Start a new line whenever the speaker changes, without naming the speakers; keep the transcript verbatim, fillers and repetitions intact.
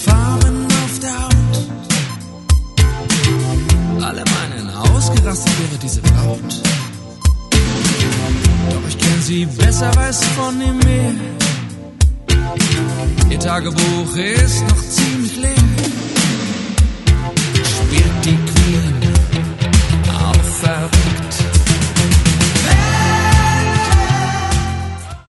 Farben auf der Haut. Alle meinen, ausgerastet wäre diese Braut. Doch ich kenn sie besser, weiß von ihm mehr. Ihr Tagebuch ist noch ziemlich leer. Spielt die Queen auf Verdacht.